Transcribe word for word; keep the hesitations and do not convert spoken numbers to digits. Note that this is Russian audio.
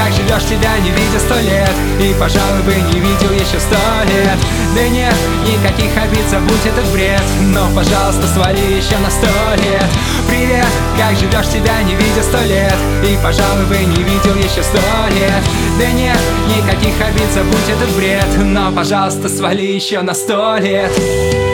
как живешь, тебя не видя сто лет, и, пожалуй, бы не видел еще сто лет. Да нет, никаких обид, забудь этот бред, но, пожалуйста, свали еще на сто лет. Привет, как живешь, тебя не видя сто лет, и, пожалуй, бы не видел еще сто лет. Да нет, никаких обид, забудь этот бред, но, пожалуйста, свали еще на сто лет.